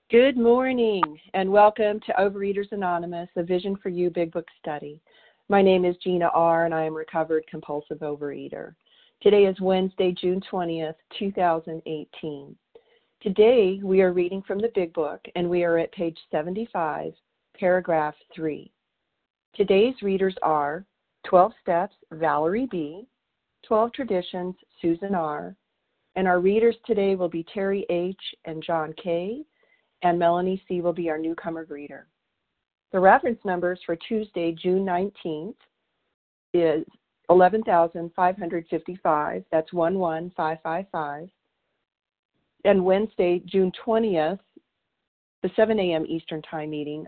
Good morning, and welcome to Overeaters Anonymous, a Vision for You Big Book Study. My name is Gina R., and I am a recovered compulsive overeater. Today is Wednesday, June 20th, 2018. Today, we are reading from the Big Book, and we are at page 75, paragraph 3. Today's readers are 12 Steps, Valerie B., 12 Traditions, Susan R., and our readers today will be Terry H. and John K., and Melanie C. will be our newcomer greeter. The reference numbers for Tuesday, June 19th is 11,555, that's 11555, and Wednesday, June 20th, the 7 a.m. Eastern Time meeting,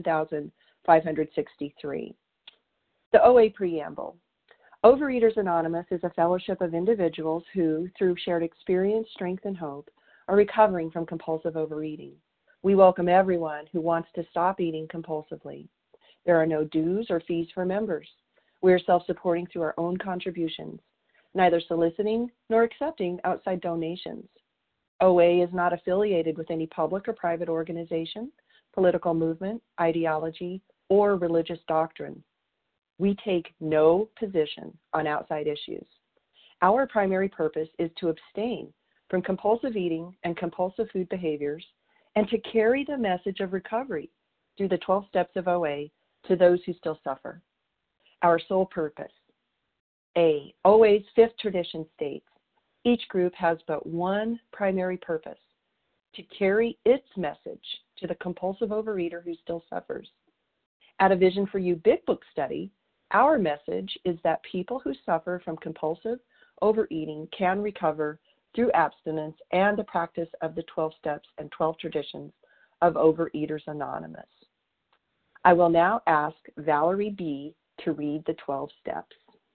11,563. The OA Preamble. Overeaters Anonymous is a fellowship of individuals who, through shared experience, strength, and hope, are recovering from compulsive overeating. We welcome everyone who wants to stop eating compulsively. There are no dues or fees for members. We are self-supporting through our own contributions, neither soliciting nor accepting outside donations. OA is not affiliated with any public or private organization, political movement, ideology, or religious doctrine. We take no position on outside issues. Our primary purpose is to abstain from compulsive eating and compulsive food behaviors and to carry the message of recovery through the 12 steps of OA to those who still suffer. Our sole purpose. A. OA's fifth tradition states, each group has but one primary purpose, to carry its message to the compulsive overeater who still suffers. At a Vision for You Big Book Study, our message is that people who suffer from compulsive overeating can recover through abstinence and the practice of the 12 steps and 12 traditions of Overeaters Anonymous. I will now ask Valerie B. to read the 12 steps.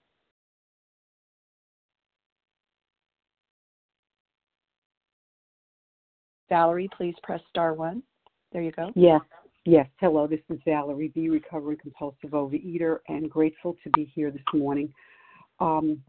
Valerie, please press star 1. There you go. Yes. Hello, this is Valerie B., recovering compulsive overeater, and grateful to be here this morning. 1,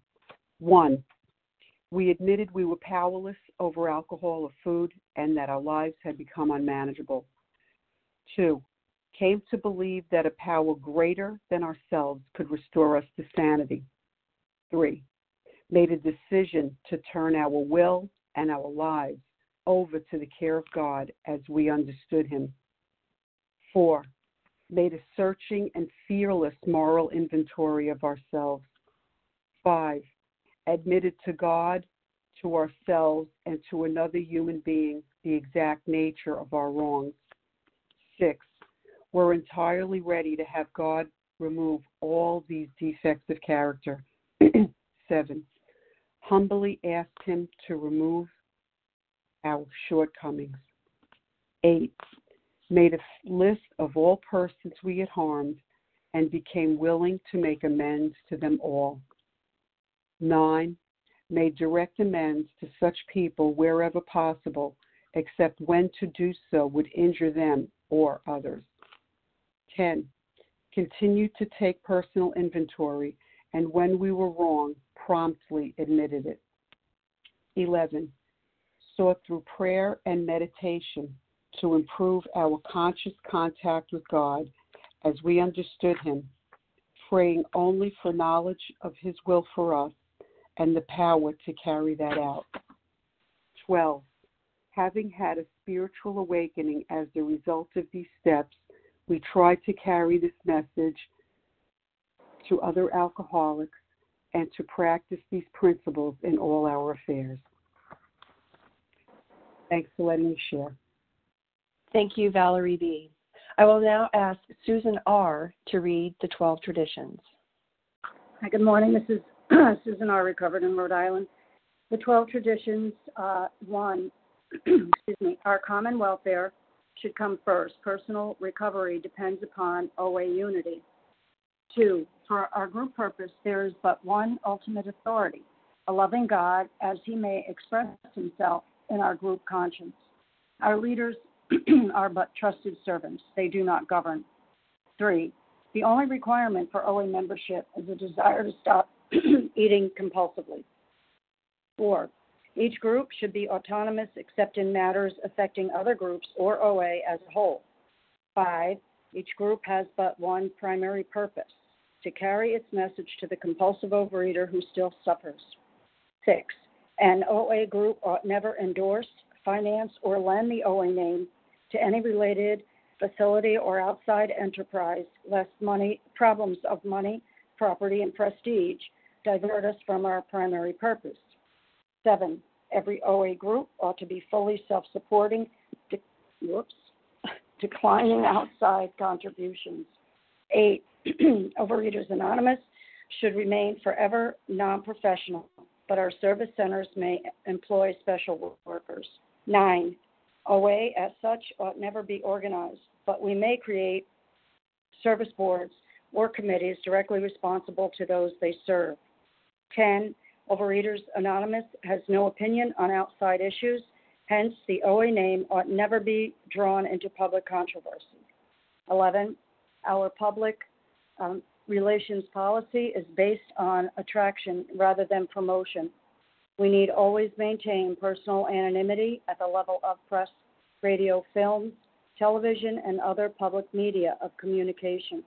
we admitted we were powerless over alcohol or food and that our lives had become unmanageable. 2, came to believe that a power greater than ourselves could restore us to sanity. 3, made a decision to turn our will and our lives over to the care of God as we understood Him. 4, made a searching and fearless moral inventory of ourselves. 5, admitted to God, to ourselves, and to another human being the exact nature of our wrongs. 6, we're entirely ready to have God remove all these defects of character. 7, humbly asked Him to remove our shortcomings. 8, made a list of all persons we had harmed and became willing to make amends to them all. 9, made direct amends to such people wherever possible, except when to do so would injure them or others. 10, continued to take personal inventory, and when we were wrong, promptly admitted it. 11, sought through prayer and meditation to improve our conscious contact with God as we understood Him, praying only for knowledge of His will for us and the power to carry that out. 12, having had a spiritual awakening as the result of these steps, we try to carry this message to other alcoholics and to practice these principles in all our affairs. Thanks for letting me share. Thank you, Valerie B. I will now ask Susan R. to read the 12 traditions. Hi, good morning. This is Susan R., recovered in Rhode Island. The 12 traditions, 1, our common welfare should come first. Personal recovery depends upon OA unity. 2, for our group purpose, there is but one ultimate authority, a loving God as He may express Himself in our group conscience. Our leaders are but trusted servants. They do not govern. 3, the only requirement for OA membership is a desire to stop eating compulsively. 4, Each group should be autonomous except in matters affecting other groups or OA as a whole. 5, each group has but one primary purpose, to carry its message to the compulsive overeater who still suffers. 6, an OA group ought never endorse, finance, or lend the OA name to any related facility or outside enterprise, lest problems of money, property, and prestige divert us from our primary purpose. 7, every OA group ought to be fully self-supporting, declining outside contributions. 8, Overeaters Anonymous should remain forever non-professional, but our service centers may employ special workers. 9, OA as such ought never be organized, but we may create service boards or committees directly responsible to those they serve. 10, Overeaters Anonymous has no opinion on outside issues, hence the OA name ought never be drawn into public controversy. 11, our public relations policy is based on attraction rather than promotion. We need always maintain personal anonymity at the level of press, radio, films, television, and other public media of communication.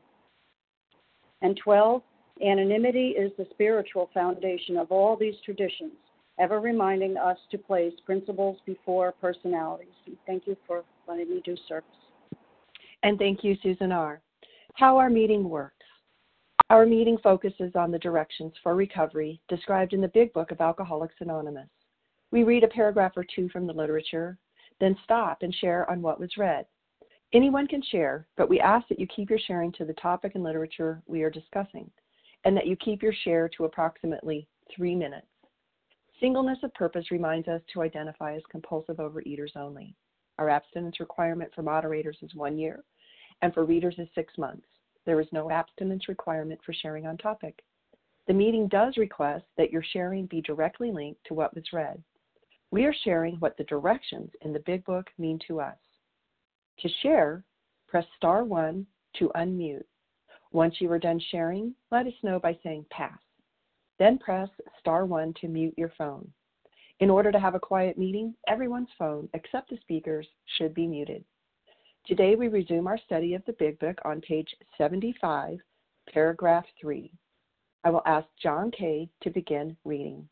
And 12, anonymity is the spiritual foundation of all these traditions, ever reminding us to place principles before personalities. Thank you for letting me do service. And thank you, Susan R. How our meeting works. Our meeting focuses on the directions for recovery described in the Big Book of Alcoholics Anonymous. We read a paragraph or two from the literature, then stop and share on what was read. Anyone can share, but we ask that you keep your sharing to the topic and literature we are discussing, and that you keep your share to approximately 3 minutes. Singleness of purpose reminds us to identify as compulsive overeaters only. Our abstinence requirement for moderators is 1 year, and for readers is 6 months. There is no abstinence requirement for sharing on topic. The meeting does request that your sharing be directly linked to what was read. We are sharing what the directions in the Big Book mean to us. To share, press star 1 to unmute. Once you are done sharing, let us know by saying pass. Then press star 1 to mute your phone. In order to have a quiet meeting, everyone's phone, except the speaker's, should be muted. Today we resume our study of the Big Book on page 75, paragraph 3. I will ask John Kay to begin reading.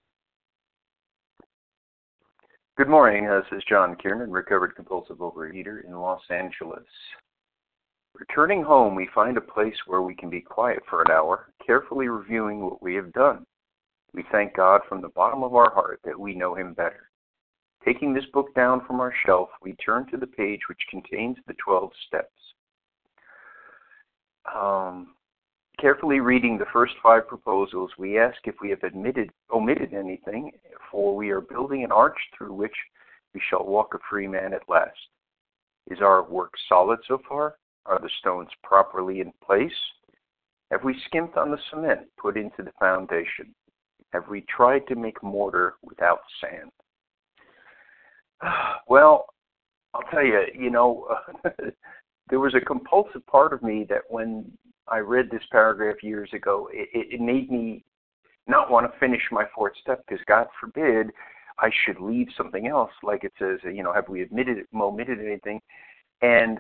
Good morning. This is John Kiernan, recovered compulsive overeater in Los Angeles. Returning home, we find a place where we can be quiet for an hour, carefully reviewing what we have done. We thank God from the bottom of our heart that we know Him better. Taking this book down from our shelf, we turn to the page which contains the 12 steps. Carefully reading the first 5 proposals, we ask if we have omitted anything, for we are building an arch through which we shall walk a free man at last. Is our work solid so far? Are the stones properly in place? Have we skimped on the cement put into the foundation? Have we tried to make mortar without sand? Well, I'll tell you, there was a compulsive part of me that when I read this paragraph years ago, it made me not want to finish my 4th step because God forbid I should leave something else, like it says, have we omitted anything? And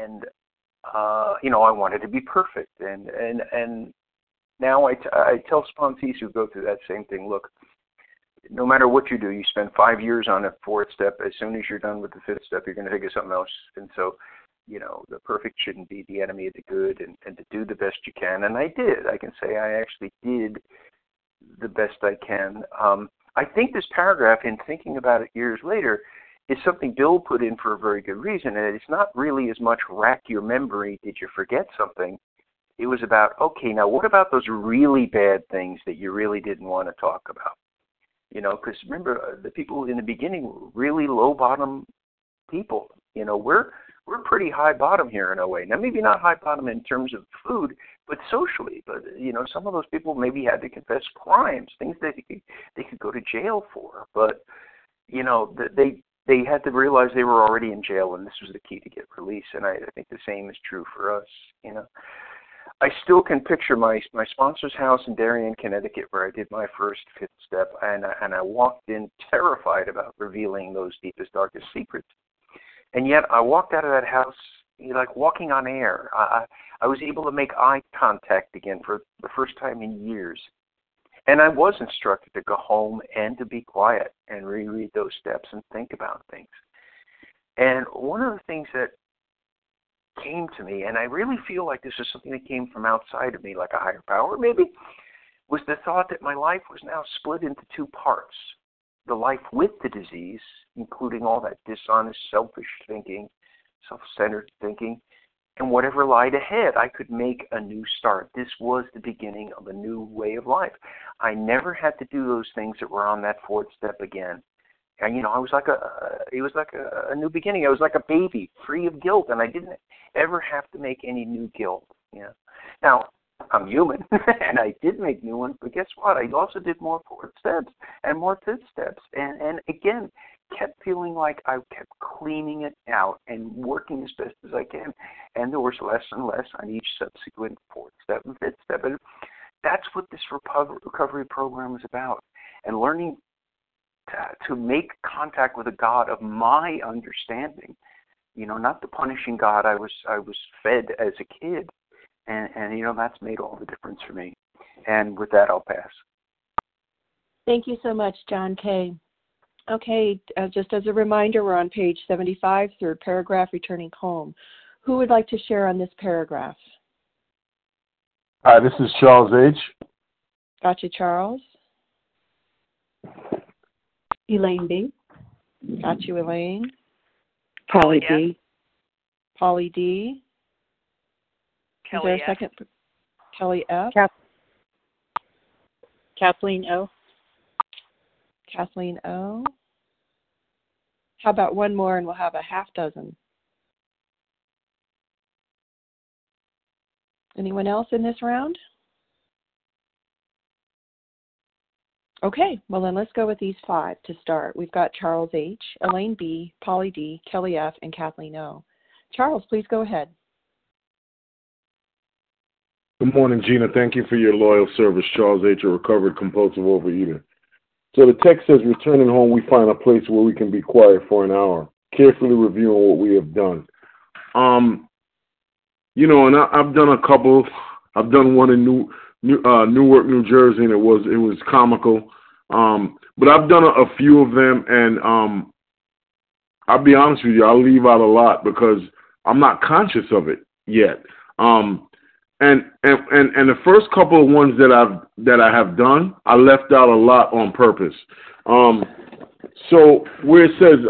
I wanted to be perfect. And now I tell sponsees who go through that same thing, look, no matter what you do, you spend 5 years on a 4th step. As soon as you're done with the 5th step, you're going to think of something else. And so, the perfect shouldn't be the enemy of the good, and to do the best you can. And I did. I can say I actually did the best I can. I think this paragraph, in thinking about it years later, is something Bill put in for a very good reason. And it's not really as much rack your memory, did you forget something? It was about, okay, now what about those really bad things that you really didn't want to talk about? Because remember, the people in the beginning were really low bottom people. We're pretty high bottom here in OA. Now, maybe not high bottom in terms of food, but socially. But, some of those people maybe had to confess crimes, things that they could go to jail for. But, they had to realize they were already in jail, and this was the key to get release. And I think the same is true for us, I still can picture my sponsor's house in Darien, Connecticut, where I did my first fifth step, and I walked in terrified about revealing those deepest, darkest secrets. And yet I walked out of that house like walking on air. I was able to make eye contact again for the first time in years. And I was instructed to go home and to be quiet and reread those steps and think about things. And one of the things that came to me, and I really feel like this is something that came from outside of me, like a higher power maybe, was the thought that my life was now split into two parts. The life with the disease, including all that dishonest, selfish thinking, self-centered thinking, and whatever lied ahead, I could make a new start. This was the beginning of a new way of life. I never had to do those things that were on that fourth step again. And, it was like a new beginning. I was like a baby, free of guilt, and I didn't ever have to make any new guilt. Now, I'm human, and I did make new ones, but guess what? I also did more fourth steps and more fifth steps, and again, kept feeling like I kept cleaning it out and working as best as I can, and there was less and less on each subsequent fourth step and fifth step, and that's what this recovery program is about, and learning to make contact with a God of my understanding, not the punishing God I was fed as a kid, and that's made all the difference for me. And with that, I'll pass. Thank you so much, John K. Okay, just as a reminder, we're on page 75, third paragraph, returning home. Who would like to share on this paragraph? Hi, this is Charles H. Gotcha, Charles. Elaine B. Got you, Elaine. Polly D. Polly D. Kelly Is there a F. second? Kelly F. Kathleen O. Kathleen O. How about one more and we'll have a half dozen? Anyone else in this round? Okay, well then let's go with these five to start. We've got Charles H., Elaine B., Polly D., Kelly F., and Kathleen O. Charles, please go ahead. Good morning, Gina. Thank you for your loyal service. Charles H., a recovered compulsive overeater. So the text says, returning home, we find a place where we can be quiet for an hour, carefully reviewing what we have done. And I've done a couple. I've done one in Newark, New Jersey, and it was comical. But I've done a few of them, and I'll be honest with you, I'll leave out a lot because I'm not conscious of it yet. And the first couple of ones that I have done, I left out a lot on purpose. So where it says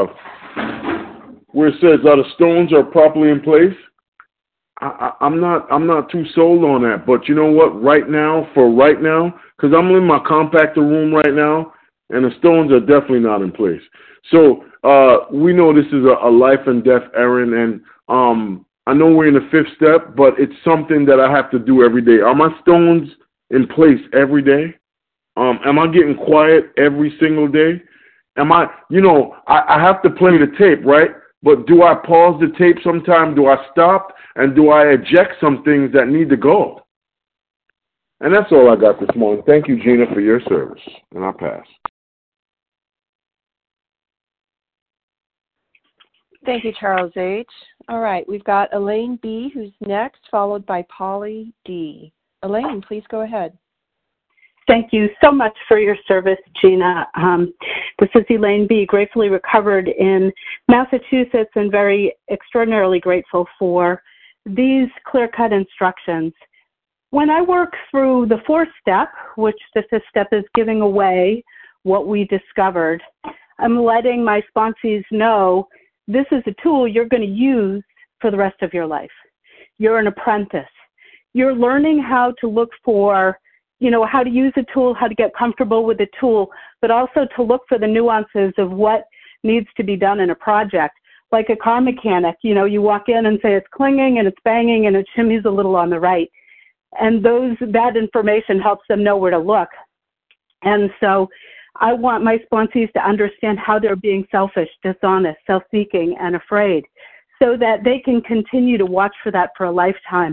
the stones are properly in place, I'm not too sold on that. But you know what? Right now, because I'm in my compactor room right now, and the stones are definitely not in place. So we know this is a life and death errand, and I know we're in the fifth step, but it's something that I have to do every day. Are my stones in place every day? Am I getting quiet every single day? I have to play the tape, right? But do I pause the tape sometime? Do I stop? And do I eject some things that need to go? And that's all I got this morning. Thank you, Gina, for your service. And I'll pass. Thank you, Charles H. All right, we've got Elaine B., who's next, followed by Polly D. Elaine, please go ahead. Thank you so much for your service, Gina. This is Elaine B., gratefully recovered in Massachusetts, and very extraordinarily grateful for these clear-cut instructions. When I work through the fourth step, which the fifth step is giving away what we discovered, I'm letting my sponsees know this is a tool you're going to use for the rest of your life. You're an apprentice. You're learning how to look for, how to use a tool, how to get comfortable with a tool, but also to look for the nuances of what needs to be done in a project. Like a car mechanic, you walk in and say it's clinging and it's banging and it shimmies a little on the right. And that information helps them know where to look. And so I want my sponsees to understand how they're being selfish, dishonest, self-seeking, and afraid, so that they can continue to watch for that for a lifetime.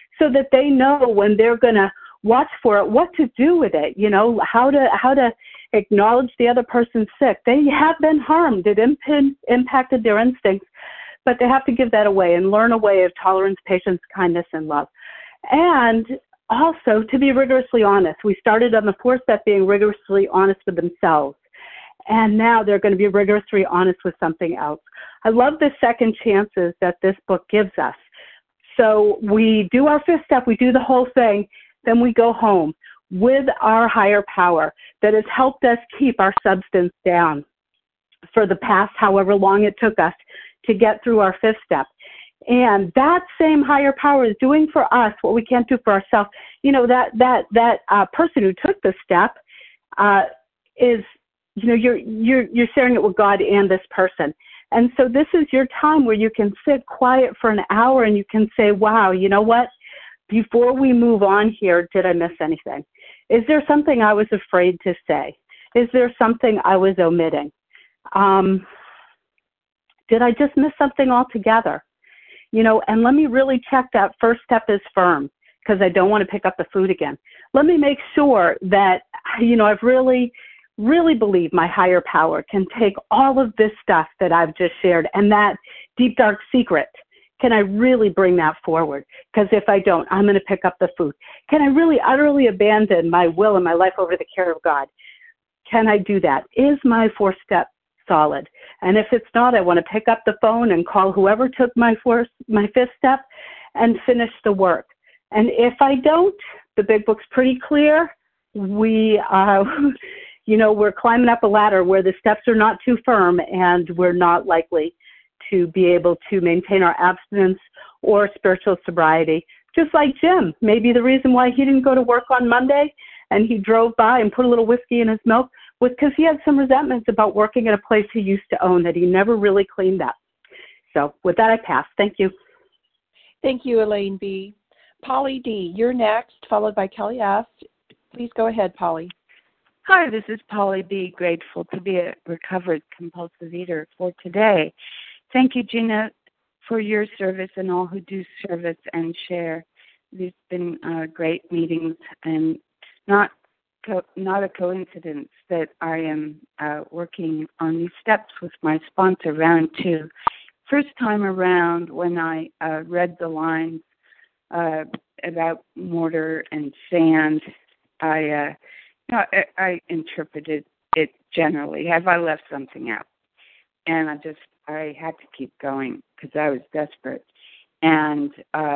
so that they know when they're going to watch for it, what to do with it, how to acknowledge the other person's sick. They have been harmed. It impacted their instincts, but they have to give that away and learn a way of tolerance, patience, kindness, and love. And also to be rigorously honest. We started on the fourth step being rigorously honest with themselves. And now they're going to be rigorously honest with something else. I love the second chances that this book gives us. So we do our fifth step, we do the whole thing, then we go home with our higher power that has helped us keep our substance down for the past however long it took us to get through our fifth step. And that same higher power is doing for us what we can't do for ourselves. That person who took the step is, you're sharing it with God and this person. And so this is your time where you can sit quiet for an hour and you can say, wow, you know what? Before we move on here, did I miss anything? Is there something I was afraid to say? Is there something I was omitting? Did I just miss something altogether? And let me really check that first step is firm, because I don't want to pick up the food again. Let me make sure that, I've really believe my higher power can take all of this stuff that I've just shared and that deep, dark secret. Can I really bring that forward? Because if I don't, I'm going to pick up the food. Can I really utterly abandon my will and my life over the care of God? Can I do that? Is my fourth step solid? And if it's not, I want to pick up the phone and call whoever took my fifth step and finish the work. And if I don't, the big book's pretty clear. We're climbing up a ladder where the steps are not too firm and we're not likely to be able to maintain our abstinence or spiritual sobriety. Just like Jim, maybe the reason why he didn't go to work on Monday and he drove by and put a little whiskey in his milk was because he had some resentments about working at a place he used to own that he never really cleaned up. So with that, I pass. Thank you. Thank you, Elaine B. Polly D., you're next, followed by Kelly F. Please go ahead, Polly. Hi, this is Polly B. Grateful to be a recovered compulsive eater for today. Thank you, Gina, for your service and all who do service and share. These have been great meetings, and not a coincidence that I am working on these steps with my sponsor, round 2. First time around, when I read the lines about mortar and sand, I interpreted it generally. Have I left something out? And I had to keep going because I was desperate. And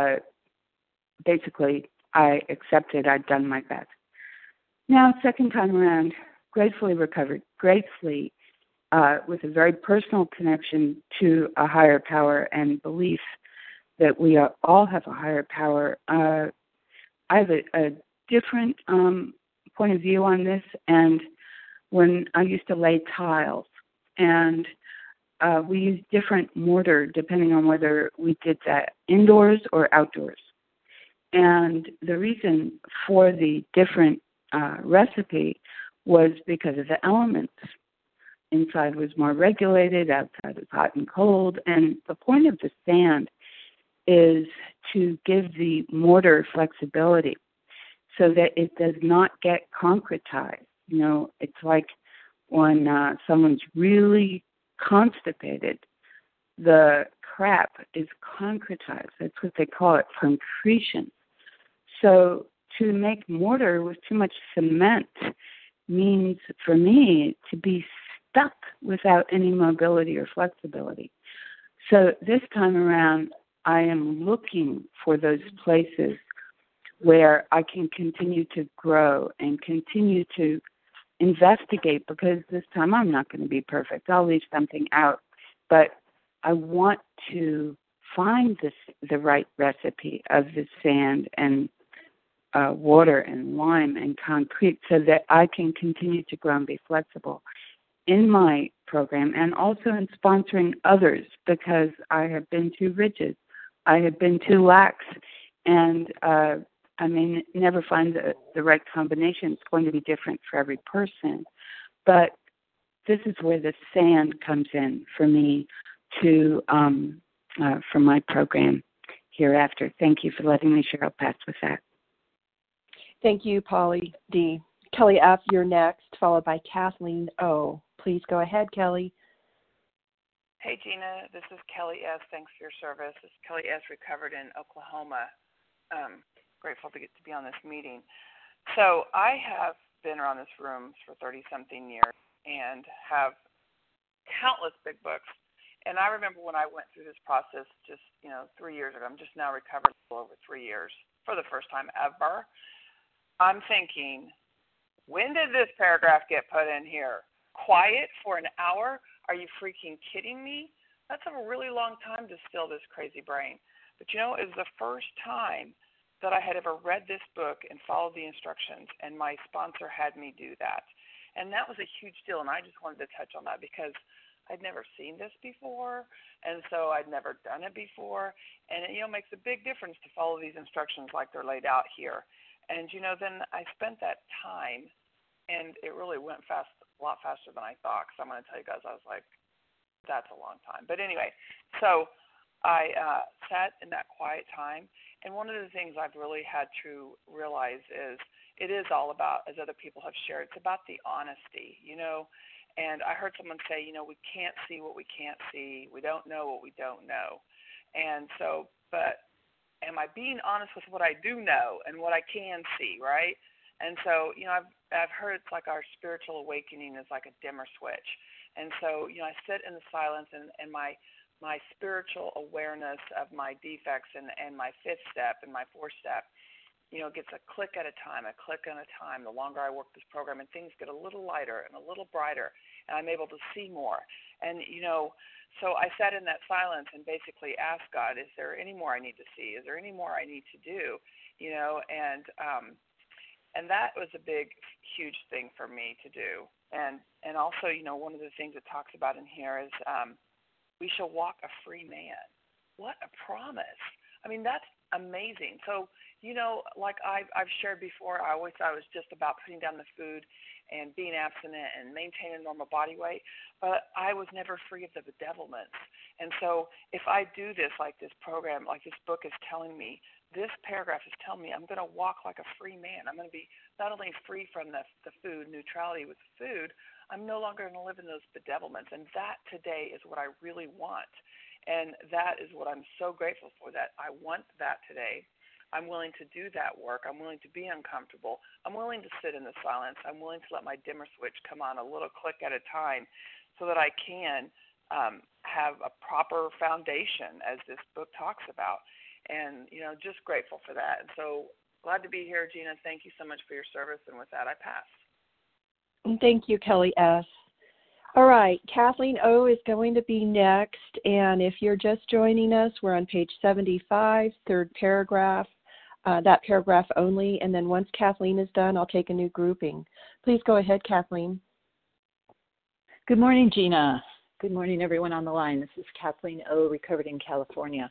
basically, I accepted I'd done my best. Now, second time around, gratefully recovered, gratefully with a very personal connection to a higher power and belief that we all have a higher power. I have a different point of view on this, and when I used to lay tiles, and we used different mortar depending on whether we did that indoors or outdoors. And the reason for the different recipe was because of the elements. Inside was more regulated, outside was hot and cold, and the point of the sand is to give the mortar flexibility so that it does not get concretized. It's like when someone's really constipated, the crap is concretized. That's what they call it, concretion. So to make mortar with too much cement means, for me, to be stuck without any mobility or flexibility. So this time around, I am looking for those places where I can continue to grow and continue to investigate, because this time I'm not going to be perfect. I'll leave something out. But I want to find the right recipe of the sand and water and lime and concrete so that I can continue to grow and be flexible in my program, and also in sponsoring others, because I have been too rigid. I have been too lax, and I may never find the right combination. It's going to be different for every person. But this is where the sand comes in for me to for my program hereafter. Thank you for letting me share. I'll pass with that. Thank you, Polly D. Kelly F., you're next, followed by Kathleen O. Please go ahead, Kelly. Hey, Gina. This is Kelly S. Thanks for your service. This is Kelly S., recovered in Oklahoma. Grateful to get to be on this meeting. So I have been around this room for 30-something years and have countless big books. And I remember when I went through this process just, 3 years ago. I'm just now recovered a little over 3 years for the first time ever. I'm thinking, when did this paragraph get put in here? Quiet for an hour? Are you freaking kidding me? That's a really long time to still this crazy brain. But it was the first time that I had ever read this book and followed the instructions, and my sponsor had me do that. And that was a huge deal, and I just wanted to touch on that because I'd never seen this before, and so I'd never done it before. And it makes a big difference to follow these instructions like they're laid out here. And, then I spent that time, and it really went a lot faster than I thought, because I'm going to tell you guys, I was like, that's a long time. But anyway, so I sat in that quiet time, and one of the things I've really had to realize is it is all about, as other people have shared, it's about the honesty, And I heard someone say, we can't see what we can't see. We don't know what we don't know. And so, but am I being honest with what I do know and what I can see, right? And so, I've heard it's like our spiritual awakening is like a dimmer switch. And so, I sit in the silence, and my spiritual awareness of my defects and my fifth step and my fourth step, gets a click at a time. The longer I work this program, and things get a little lighter and a little brighter, and I'm able to see more. And, so I sat in that silence and basically asked God, is there any more I need to see? Is there any more I need to do? And that was a big, huge thing for me to do. And also, one of the things it talks about in here is we shall walk a free man. What a promise. I mean, that's amazing. So, like I've shared before, I always thought it was just about putting down the food and being abstinent and maintaining normal body weight, but I was never free of the bedevilments. And so if I do this, like this program, like this book is telling me, this paragraph is telling me I'm going to walk like a free man. I'm going to be not only free from the food, neutrality with food, I'm no longer going to live in those bedevilments. And that today is what I really want. And that is what I'm so grateful for, that I want that today. I'm willing to do that work. I'm willing to be uncomfortable. I'm willing to sit in the silence. I'm willing to let my dimmer switch come on a little click at a time so that I can have a proper foundation, as this book talks about. And, just grateful for that. And so glad to be here, Gina. Thank you so much for your service. And with that, I pass. Thank you, Kelly S. All right, Kathleen O. is going to be next. And if you're just joining us, we're on page 75, third paragraph. That paragraph only, and then once Kathleen is done, I'll take a new grouping. Please go ahead, Kathleen. Good morning, Gina. Good morning, everyone on the line. This is Kathleen O., recovered in California.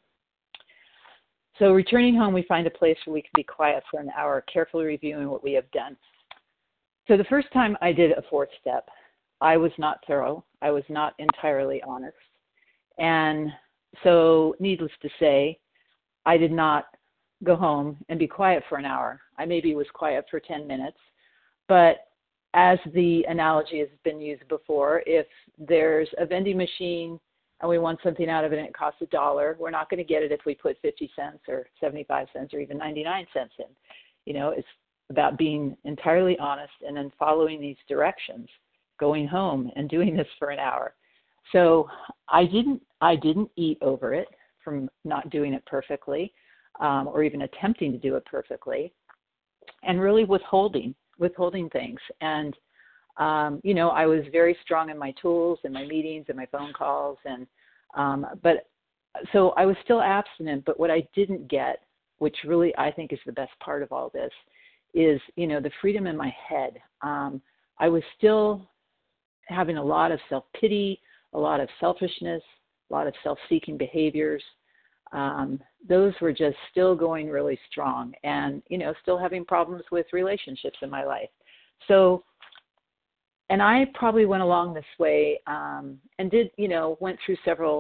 So returning home, we find a place where we can be quiet for an hour, carefully reviewing what we have done. So the first time I did a fourth step, I was not thorough. I was not entirely honest. And so needless to say, I did not go home and be quiet for an hour. I maybe was quiet for 10 minutes. But as the analogy has been used before, if there's a vending machine and we want something out of it and it costs $1, we're not going to get it if we put 50 cents or 75 cents or even 99 cents in. It's about being entirely honest and then following these directions, going home and doing this for an hour. So I didn't eat over it from not doing it perfectly. Or even attempting to do it perfectly, and really withholding things. And, I was very strong in my tools and my meetings and my phone calls. And, but so I was still abstinent, but what I didn't get, which really I think is the best part of all this, is, the freedom in my head. I was still having a lot of self-pity, a lot of selfishness, a lot of self-seeking behaviors. Those were just still going really strong, and, still having problems with relationships in my life. So, and I probably went along this way, and did, went through several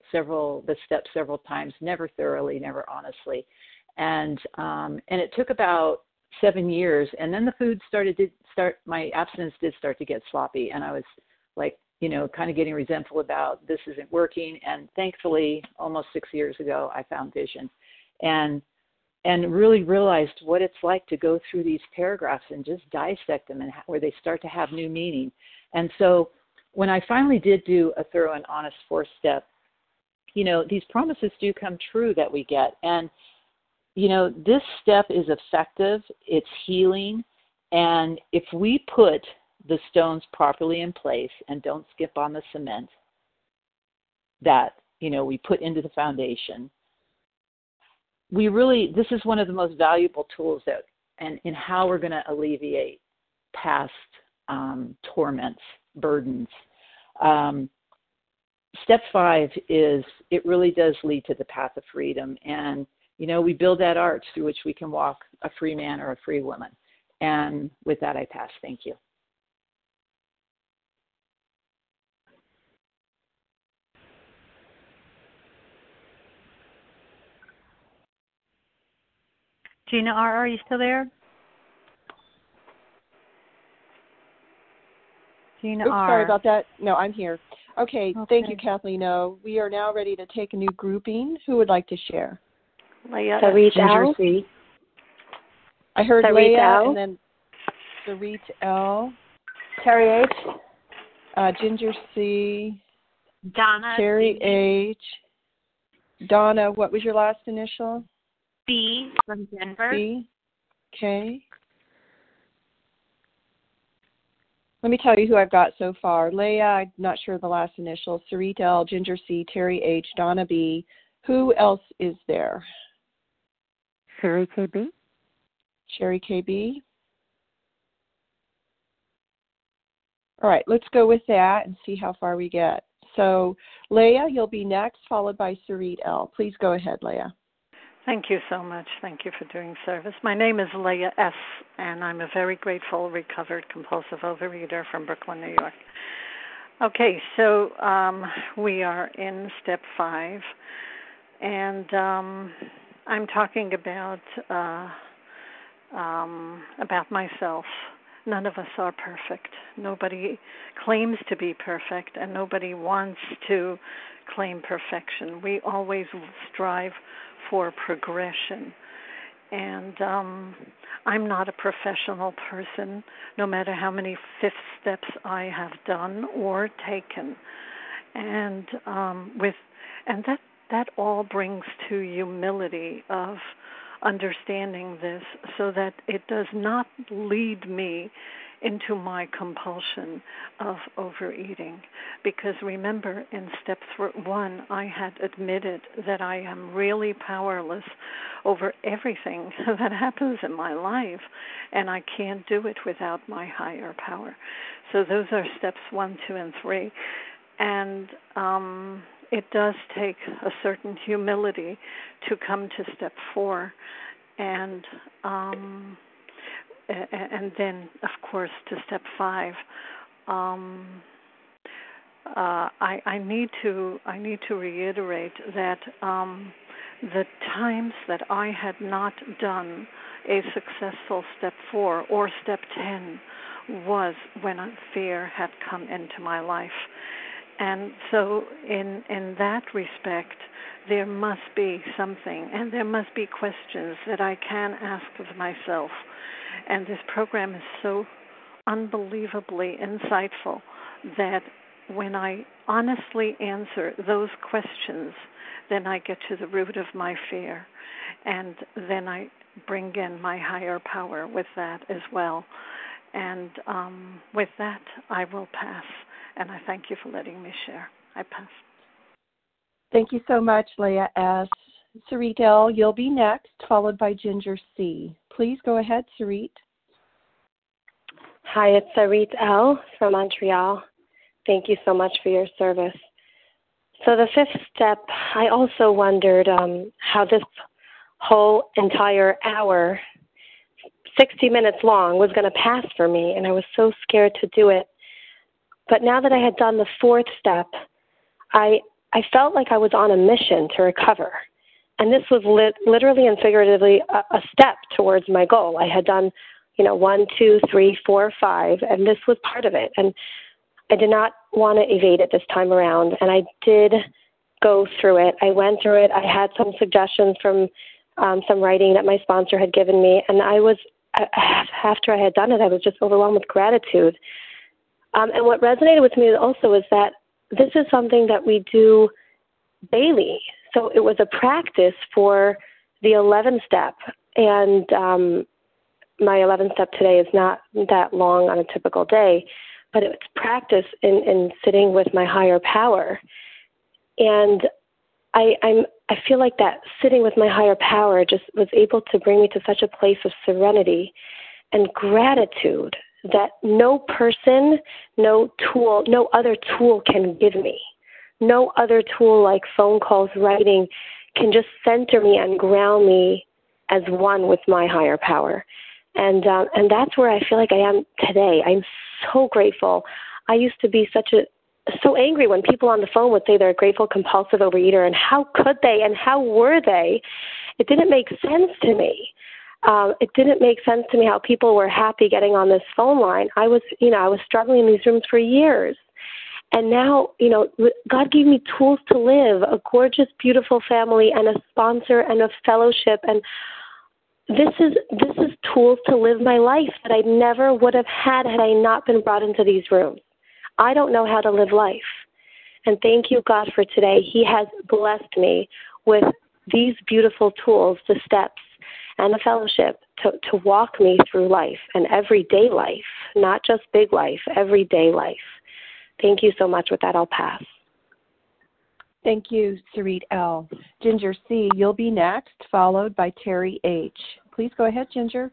the steps several times, never thoroughly, never honestly. And it took about 7 years, and then the food my abstinence did start to get sloppy, and I was like, kind of getting resentful about this isn't working. And thankfully, almost 6 years ago, I found vision and really realized what it's like to go through these paragraphs and just dissect them, and where they start to have new meaning. And so when I finally did do a thorough and honest 4th step, these promises do come true that we get. And, this step is effective, it's healing, and if we put the stones properly in place and don't skip on the cement that, we put into the foundation, this is one of the most valuable tools in how we're going to alleviate past torments, burdens. Step 5 it really does lead to the path of freedom. And, we build that arch through which we can walk a free man or a free woman. And with that, I pass. Thank you. Gina R., are you still there? Gina Oops, R. Sorry about that. No, I'm here. Okay, thank you, Kathleen O. We are now ready to take a new grouping. Who would like to share? Leah. Sarit L. I heard Sarit Leah L. and then Sarit L. Terry H. Ginger C. Donna Terry B. H. Donna, what was your last initial? B from Denver. B. Okay. Let me tell you who I've got so far. Leah, I'm not sure the last initial. Sarit L. Ginger C. Terry H. Donna B. Who else is there? Sherry KB. Sherry KB. All right, let's go with that and see how far we get. So, Leah, you'll be next, followed by Sarit L. Please go ahead, Leah. Thank you so much. Thank you for doing service. My name is Leah S., and I'm a very grateful, recovered, compulsive overeater from Brooklyn, New York. Okay, so we are in step 5, and I'm talking about myself. None of us are perfect. Nobody claims to be perfect, and nobody wants to claim perfection. We always strive for progression. And I'm not a professional person, no matter how many 5th steps I have done or taken. And that all brings to humility of understanding this, so that it does not lead me into my compulsion of overeating. Because remember, in step 1, I had admitted that I am really powerless over everything that happens in my life, and I can't do it without my higher power. So those are steps 1, 2, and 3. And it does take a certain humility to come to step 4, and then, of course, to step 5. I need to reiterate that the times that I had not done a successful step 4 or step 10 was when fear had come into my life. And so in that respect, there must be something, and there must be questions that I can ask of myself. And this program is so unbelievably insightful that when I honestly answer those questions, then I get to the root of my fear. And then I bring in my higher power with that as well. And with that, I will pass. And I thank you for letting me share. I pass. Thank you so much, Leah S. Sarit L., you'll be next, followed by Ginger C. Please go ahead, Sarit. Hi, it's Sarit L. from Montreal. Thank you so much for your service. So the 5th step, I also wondered how this whole entire hour, 60 minutes long, was going to pass for me, and I was so scared to do it. But now that I had done the 4th step, I I felt like I was on a mission to recover. And this was literally and figuratively a step towards my goal. I had done, 1, 2, 3, 4, 5, and this was part of it. And I did not want to evade it this time around, and I did go through it. I went through it. I had some suggestions from some writing that my sponsor had given me, and after I had done it, I was just overwhelmed with gratitude. And what resonated with me also is that this is something that we do daily. So it was a practice for the 11th step, and my 11th step today is not that long on a typical day, but it's practice in sitting with my higher power. And I feel like that sitting with my higher power just was able to bring me to such a place of serenity and gratitude that no person, no tool, no other tool can give me. No other tool like phone calls, writing, can just center me and ground me as one with my higher power. And that's where I feel like I am today. I'm so grateful. I used to be so angry when people on the phone would say they're a grateful compulsive overeater, and how could they and how were they? It didn't make sense to me. It didn't make sense to me how people were happy getting on this phone line. I was struggling in these rooms for years. And now, God gave me tools to live, a gorgeous, beautiful family and a sponsor and a fellowship. And this is tools to live my life that I never would have had I not been brought into these rooms. I don't know how to live life. And thank you, God, for today. He has blessed me with these beautiful tools, the steps and the fellowship to walk me through life and everyday life, not just big life, everyday life. Thank you so much. With that, I'll pass. Thank you, Sarit L. Ginger C., you'll be next, followed by Terry H. Please go ahead, Ginger.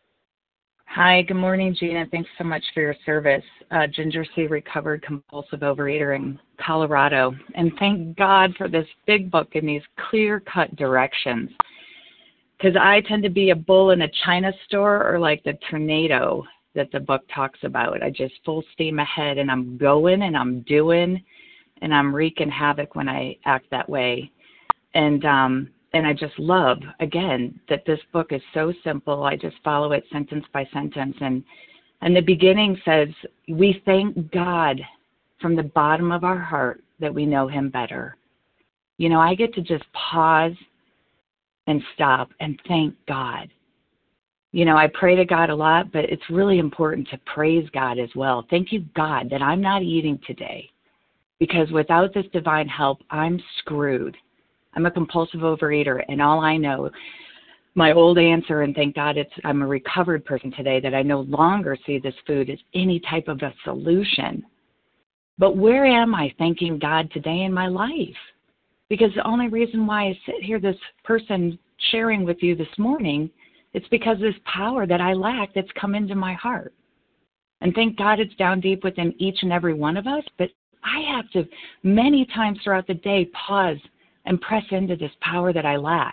Hi, good morning, Gina. Thanks so much for your service. Ginger C., recovered compulsive overeater in Colorado. And thank God for this big book and these clear-cut directions. Because I tend to be a bull in a china store, or like the tornado that the book talks about. I just full steam ahead, and I'm going and I'm doing, and I'm wreaking havoc when I act that way. And I just love, again, that this book is so simple. I just follow it sentence by sentence. And the beginning says, we thank God from the bottom of our heart that we know him better. I get to just pause and stop and thank God. I pray to God a lot, but it's really important to praise God as well. Thank you, God, that I'm not eating today, because without this divine help, I'm screwed. I'm a compulsive overeater, and all I know, my old answer, and thank God I'm a recovered person today, that I no longer see this food as any type of a solution. But where am I thanking God today in my life? Because the only reason why I sit here, this person sharing with you this morning, it's because this power that I lack that's come into my heart. And thank God it's down deep within each and every one of us, but I have to many times throughout the day pause and press into this power that I lack.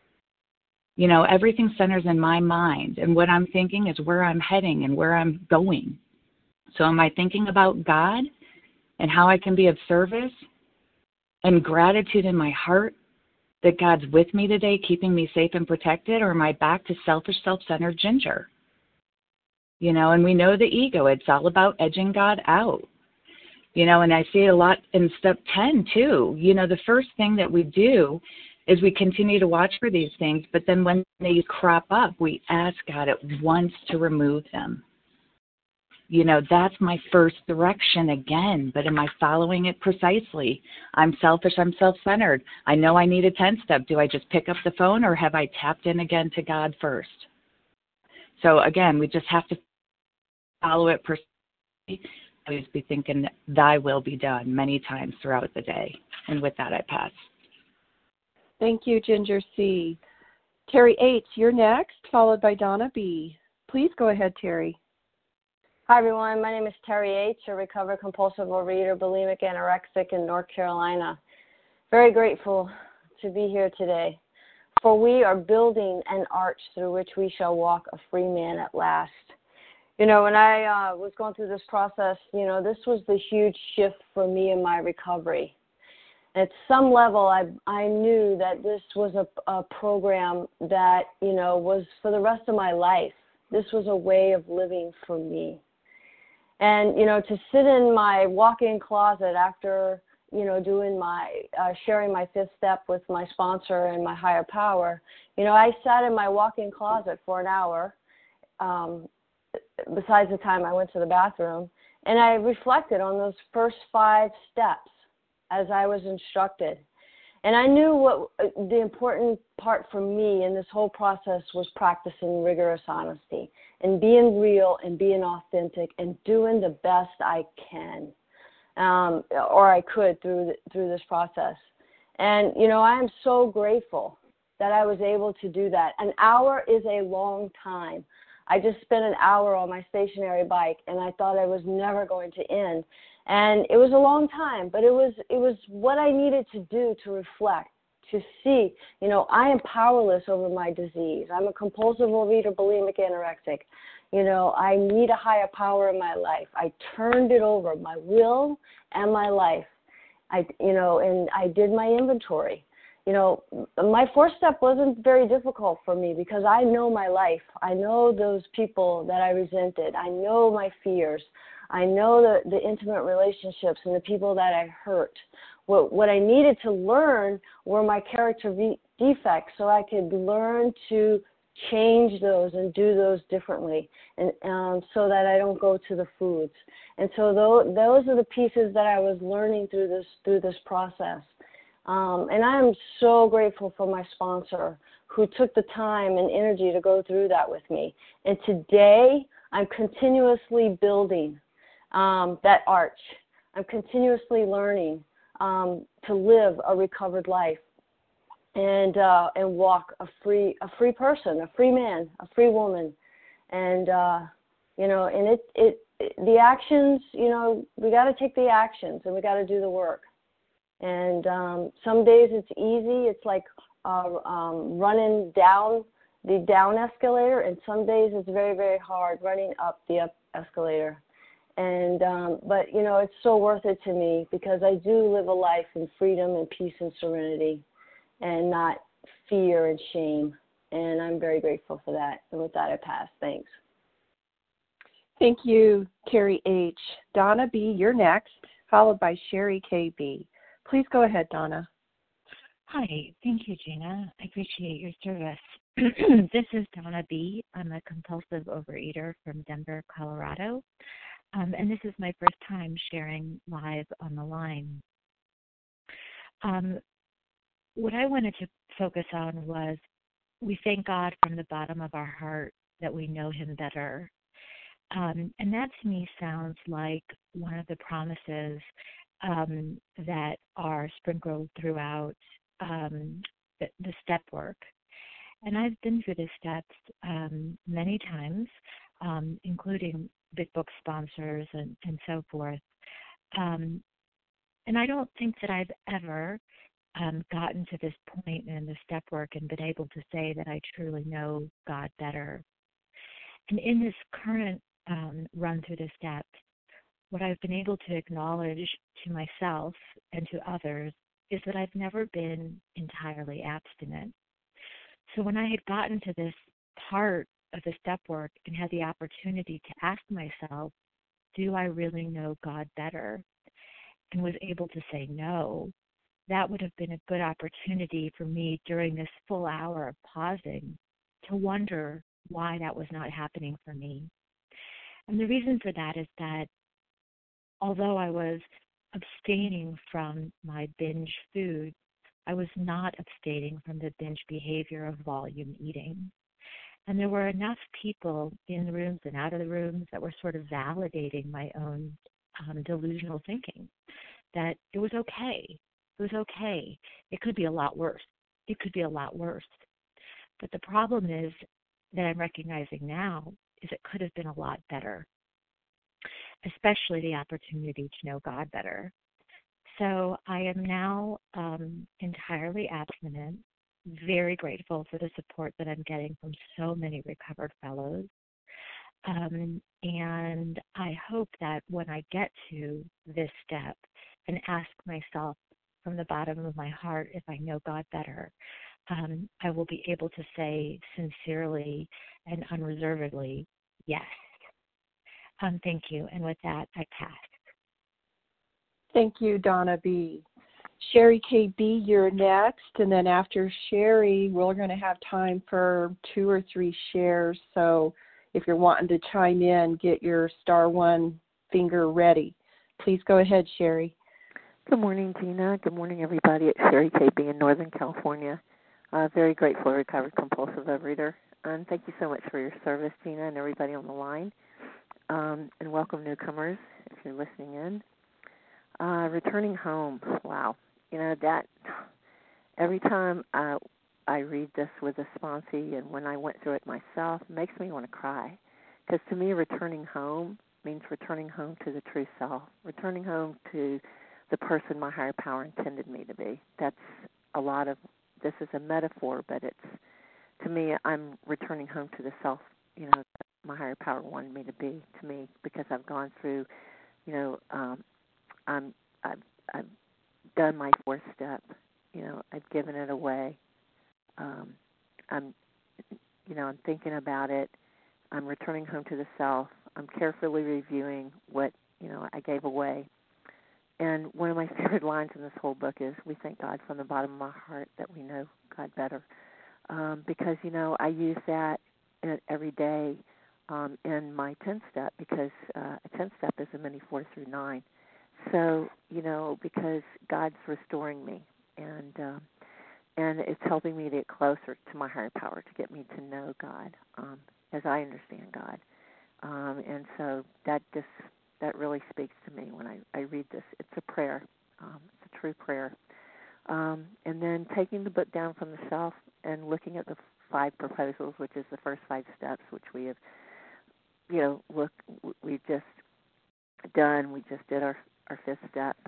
Everything centers in my mind, and what I'm thinking is where I'm heading and where I'm going. So am I thinking about God and how I can be of service and gratitude in my heart that God's with me today, keeping me safe and protected, or am I back to selfish, self-centered Ginger? And we know the ego, it's all about edging God out. And I see it a lot in step 10 too. The first thing that we do is we continue to watch for these things, but then when they crop up, we ask God at once to remove them. That's my first direction again, but am I following it precisely? I'm selfish, I'm self-centered. I know I need a 10-step. Do I just pick up the phone, or have I tapped in again to God first? So again, we just have to follow it precisely. Always be thinking, thy will be done, many times throughout the day. And with that, I pass. Thank you, Ginger C. Terry H., you're next, followed by Donna B. Please go ahead, Terry. Hi, everyone. My name is Terry H., a recovered compulsive overeater, bulimic, anorexic in North Carolina. Very grateful to be here today, for we are building an arch through which we shall walk a free man at last. When I was going through this process, this was the huge shift for me in my recovery. At some level, I knew that this was a program that, was for the rest of my life. This was a way of living for me. And, to sit in my walk-in closet after, doing sharing my fifth step with my sponsor and my higher power, I sat in my walk-in closet for an hour, besides the time I went to the bathroom, and I reflected on those first 5 steps as I was instructed. And I knew what the important part for me in this whole process was practicing rigorous honesty and being real and being authentic and doing the best I can, or I could through this process. And, I am so grateful that I was able to do that. An hour is a long time. I just spent an hour on my stationary bike, and I thought I was never going to end. And it was a long time, but it was what I needed to do to reflect, to see, I am powerless over my disease. I'm a compulsive overeater, bulimic, anorexic. I need a higher power in my life. I turned it over, my will and my life. And I did my inventory. My 4th step wasn't very difficult for me because I know my life. I know those people that I resented. I know my fears. I know the intimate relationships and the people that I hurt. What I needed to learn were my character defects so I could learn to change those and do those differently, and so that I don't go to the foods. And so those are the pieces that I was learning through this process. And I am so grateful for my sponsor who took the time and energy to go through that with me. And today I'm continuously building that arch. I'm continuously learning to live a recovered life and walk a free person, a free man, a free woman, and and the actions. We got to take the actions and we got to do the work. And some days it's easy. It's like running down the down escalator, and some days it's very, very hard running up the up escalator. And but it's so worth it to me because I do live a life in freedom and peace and serenity, and not fear and shame. And I'm very grateful for that. And with that, I pass. Thanks. Thank you, Carrie H. Donna B., you're next, followed by Sherry K.B. Please go ahead, Donna. Hi. Thank you, Gina. I appreciate your service. This is Donna B. I'm a compulsive overeater from Denver, Colorado. And this is my first time sharing live on the line. What I wanted to focus on was we thank God from the bottom of our heart that we know Him better. And that to me sounds like one of the promises that are sprinkled throughout the step work. And I've been through the steps many times, including big book sponsors and so forth. And I don't think that I've ever gotten to this point in the step work and been able to say that I truly know God better. And in this current run through the steps, what I've been able to acknowledge to myself and to others is that I've never been entirely abstinent. So when I had gotten to this part of the step work and had the opportunity to ask myself, do I really know God better? And was able to say no, that would have been a good opportunity for me during this full hour of pausing to wonder why that was not happening for me. And the reason for that is that although I was abstaining from my binge food, I was not abstaining from the binge behavior of volume eating. And there were enough people in the rooms and out of the rooms that were sort of validating my own delusional thinking that it was okay. It was okay. It could be a lot worse. It could be a lot worse. But the problem is that I'm recognizing now is it could have been a lot better, especially the opportunity to know God better. So I am now entirely abstinent, very grateful for the support that I'm getting from so many recovered fellows. And I hope that when I get to this step and ask myself from the bottom of my heart, if I know God better, I will be able to say sincerely and unreservedly, yes. Thank you. And with that, I pass. Thank you, Donna B. Sherry KB, you're next. And then after Sherry, we're going to have time for 2 or 3 shares. So if you're wanting to chime in, get your *1 finger ready. Please go ahead, Sherry. Good morning, Gina. Good morning, everybody. It's Sherry KB in Northern California. Very grateful, recovered compulsive overeater. And thank you so much for your service, Gina, and everybody on the line. And welcome newcomers if you're listening in. Returning home. Wow. You know, that every time I read this with a sponsee and when I went through it myself, it makes me want to cry. Because to me, returning home means returning home to the true self, returning home to the person my higher power intended me to be. That's a lot of, this is a metaphor, but it's, to me, I'm returning home to the self, you know, that my higher power wanted me to be to me, because I've gone through, you know, I've done my 4th step, you know, I've given it away. I'm thinking about it. I'm returning home to the self. I'm carefully reviewing what, you know, I gave away. And one of my favorite lines in this whole book is, we thank God from the bottom of my heart that we know God better. Because, you know, I use that every day in my 10th step, because a 10th step is a mini 4 through 9. So, you know, because God's restoring me, and it's helping me to get closer to my higher power, to get me to know God as I understand God. And so that really speaks to me when I read this. It's a prayer. It's a true prayer. And then taking the book down from the shelf and looking at the 5 proposals, which is the first 5 steps, which we have, you know, we've just done. We just did our 5th step.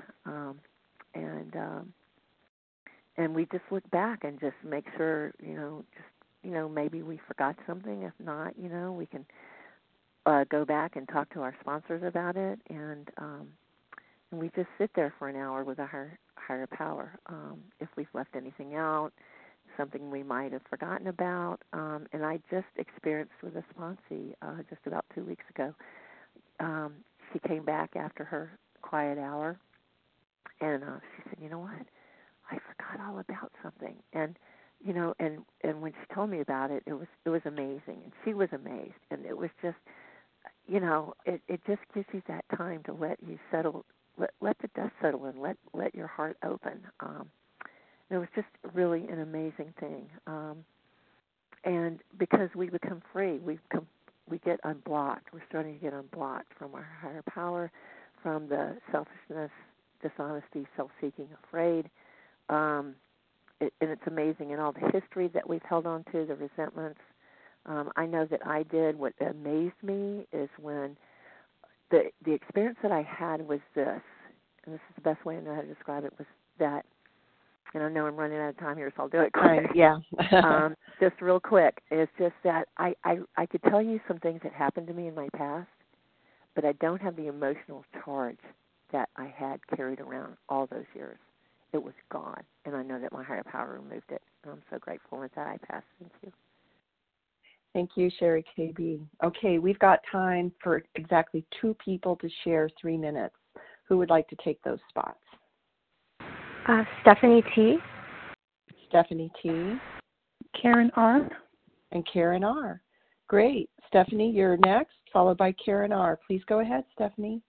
And we just look back and just make sure, you know, maybe we forgot something. If not, you know, we can go back and talk to our sponsors about it, and we just sit there for an hour with our higher power. If we've left anything out, something we might have forgotten about, and I just experienced with a sponsee just about 2 weeks ago. She came back after her quiet hour, and she said, you know what, I forgot all about something. And you know, and when she told me about it, it was amazing, and she was amazed, and it was just, you know, it just gives you that time to let you settle, let the dust settle, and let your heart open. It was just really an amazing thing, and because we become free, we get unblocked. We're starting to get unblocked from our higher power, from the selfishness, dishonesty, self-seeking, afraid. And it's amazing, and all the history that we've held on to, the resentments. I know that I did. What amazed me is when the experience that I had was this, and this is the best way I know how to describe it, was that, and I know I'm running out of time here, so I'll do it quick. Yeah. Just real quick. It's just that I could tell you some things that happened to me in my past, but I don't have the emotional charge that I had carried around all those years. It was gone, and I know that my higher power removed it, and I'm so grateful. With that, I pass. Thank you. Thank you, Sherry KB. Okay, we've got time for exactly 2 people to share 3 minutes. Who would like to take those spots? Stephanie T. Stephanie T. Karen R. And Karen R. Great. Stephanie, you're next, followed by Karen R. Please go ahead, Stephanie.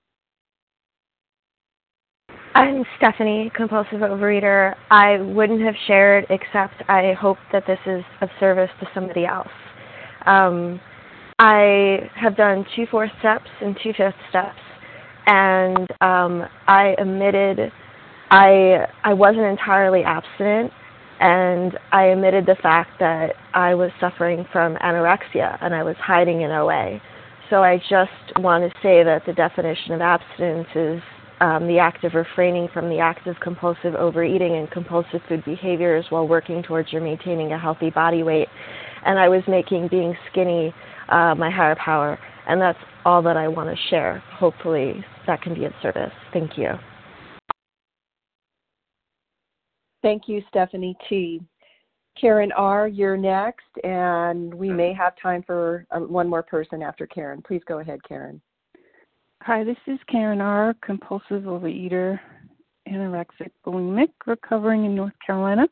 I'm Stephanie, compulsive overeater. I wouldn't have shared, except I hope that this is of service to somebody else. I have done 2 4th steps and 2 5th steps, and I admitted I wasn't entirely abstinent, and I admitted the fact that I was suffering from anorexia and I was hiding in OA. So I just want to say that the definition of abstinence is the act of refraining from the act of compulsive overeating and compulsive food behaviors while working towards your maintaining a healthy body weight. And I was making being skinny my higher power, and that's all that I want to share. Hopefully that can be of service. Thank you. Thank you, Stephanie T. Karen R., you're next, and we may have time for one more person after Karen. Please go ahead, Karen. Hi, this is Karen R., compulsive overeater, anorexic, bulimic, recovering in North Carolina.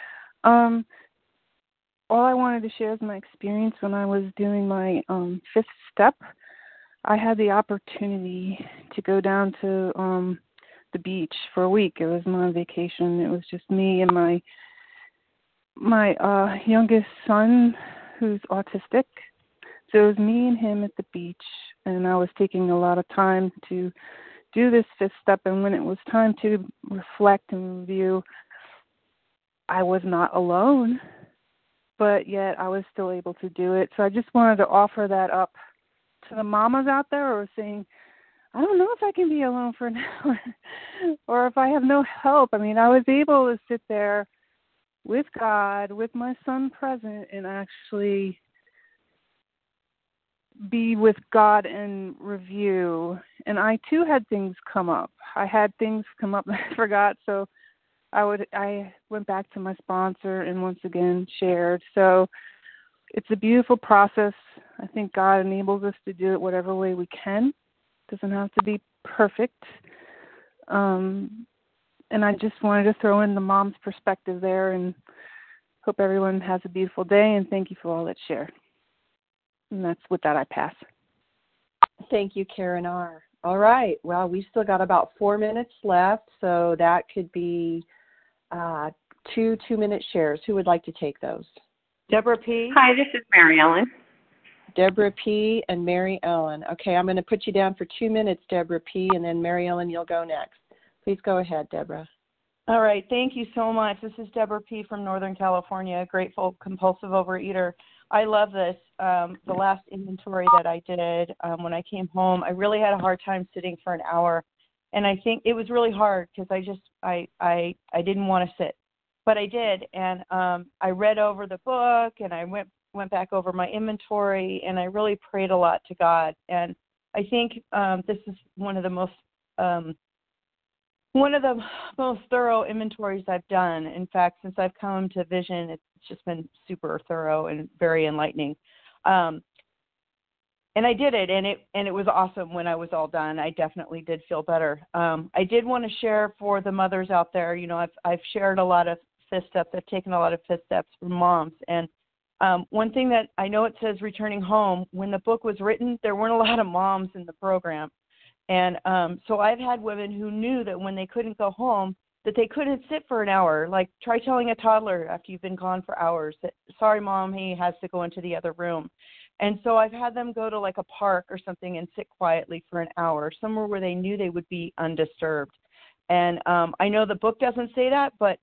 All I wanted to share is my experience when I was doing my fifth step. I had the opportunity to go down to the beach for a week. It was my vacation. It was just me and my youngest son, who's autistic. So it was me and him at the beach, and I was taking a lot of time to do this fifth step. And when it was time to reflect and review, I was not alone, but yet I was still able to do it. So I just wanted to offer that up to the mamas out there who are saying, I don't know if I can be alone for an hour or if I have no help. I mean, I was able to sit there with God, with my son present, and actually be with God and review. And I too had things come up. I had things come up that I forgot, so I went back to my sponsor and once again shared. So it's a beautiful process. I think God enables us to do it whatever way we can. It doesn't have to be perfect. And I just wanted to throw in the mom's perspective there, and hope everyone has a beautiful day, and thank you for all that share. And that's with that I pass. Thank you, Karen R. All right. Well, we've still got about 4 minutes left, so that could be 2 2-minute shares. Who would like to take those? Deborah P. Hi, this is Mary Ellen. Deborah P. and Mary Ellen. Okay, I'm going to put you down for 2 minutes, Deborah P., and then Mary Ellen, you'll go next. Please go ahead, Deborah. All right, thank you so much. This is Deborah P. from Northern California, grateful compulsive overeater. I love this. The last inventory that I did when I came home, I really had a hard time sitting for an hour, and I think it was really hard because I didn't want to sit, but I did, and I read over the book, and I went back over my inventory, and I really prayed a lot to God, and I think this is one of the most thorough inventories I've done. In fact, since I've come to Vision, it's just been super thorough and very enlightening. And I did it, and it was awesome when I was all done. I definitely did feel better. I did want to share for the mothers out there. You know, I've shared a lot of fifth steps. I've taken a lot of fifth steps from moms. And one thing that I know, it says returning home. When the book was written, there weren't a lot of moms in the program. And so I've had women who knew that when they couldn't go home, that they couldn't sit for an hour. Like, try telling a toddler after you've been gone for hours that, sorry, Mom, he has to go into the other room. And so I've had them go to like a park or something and sit quietly for an hour, somewhere where they knew they would be undisturbed. And I know the book doesn't say that, but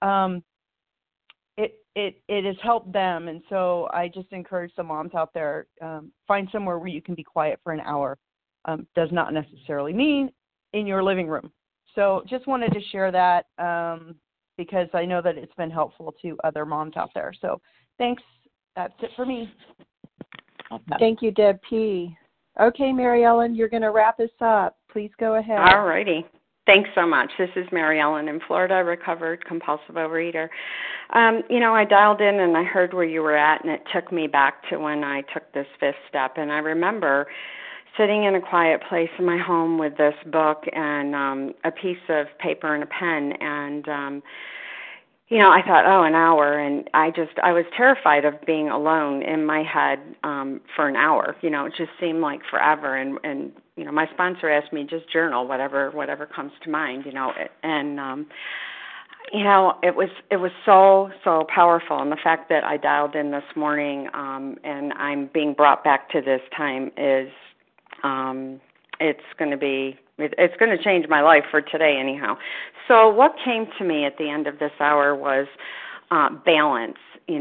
it has helped them. And so I just encourage the moms out there, find somewhere where you can be quiet for an hour. Does not necessarily mean in your living room. So just wanted to share that because I know that it's been helpful to other moms out there. So thanks. That's it for me. Thank you, Deb P. Okay, Mary Ellen, you're going to wrap us up. Please go ahead. All righty. Thanks so much. This is Mary Ellen in Florida, recovered compulsive overeater. I dialed in and I heard where you were at, and it took me back to when I took this fifth step. And I remember sitting in a quiet place in my home with this book and a piece of paper and a pen, and I thought, an hour, and I was terrified of being alone in my head for an hour. It just seemed like forever, and my sponsor asked me just journal whatever comes to mind, and it was so powerful, and the fact that I dialed in this morning and I'm being brought back to this time is it's going to change my life for today anyhow. So what came to me at the end of this hour was balance,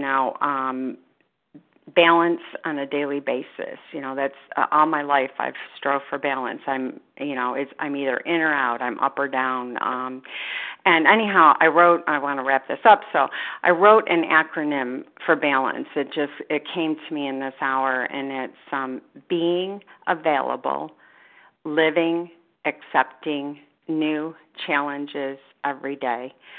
balance on a daily basis. That's all my life I've strove for balance. I'm either in or out, I'm up or down. And anyhow, I want to wrap this up. So I wrote an acronym for balance. It came to me in this hour, and it's being available, living, accepting new challenges every day.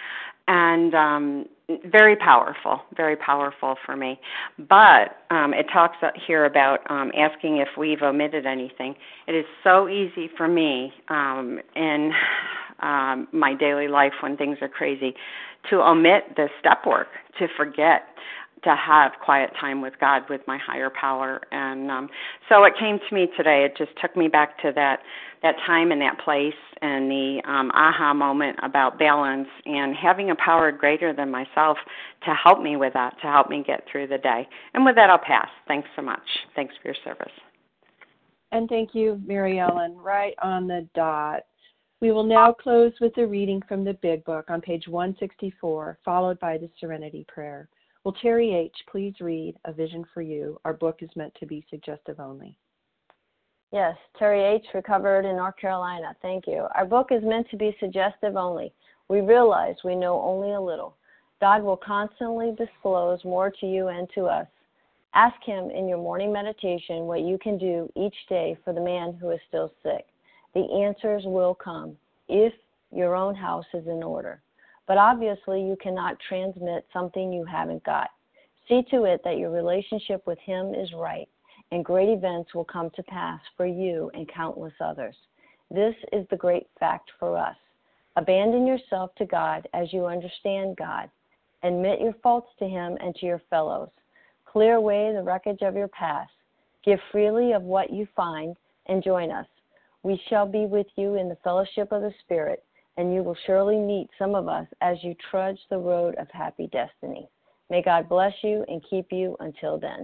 and very powerful for me. But it talks here about asking if we've omitted anything. It is so easy for me in my daily life when things are crazy to omit the step work, to forget to have quiet time with God, with my higher power. And so it came to me today. It just took me back to that time and that place and the aha moment about balance and having a power greater than myself to help me with that, to help me get through the day. And with that, I'll pass. Thanks so much. Thanks for your service. And thank you, Mary Ellen, right on the dot. We will now close with the reading from the Big Book on page 164, followed by the Serenity Prayer. Will Terry H. please read A Vision for You? Our book is meant to be suggestive only. Yes, Terry H., recovered in North Carolina. Thank you. Our book is meant to be suggestive only. We realize we know only a little. God will constantly disclose more to you and to us. Ask Him in your morning meditation what you can do each day for the man who is still sick. The answers will come if your own house is in order. But obviously, you cannot transmit something you haven't got. See to it that your relationship with Him is right, and great events will come to pass for you and countless others. This is the great fact for us. Abandon yourself to God as you understand God. Admit your faults to Him and to your fellows. Clear away the wreckage of your past. Give freely of what you find, and join us. We shall be with you in the fellowship of the Spirit, and you will surely meet some of us as you trudge the road of happy destiny. May God bless you and keep you until then.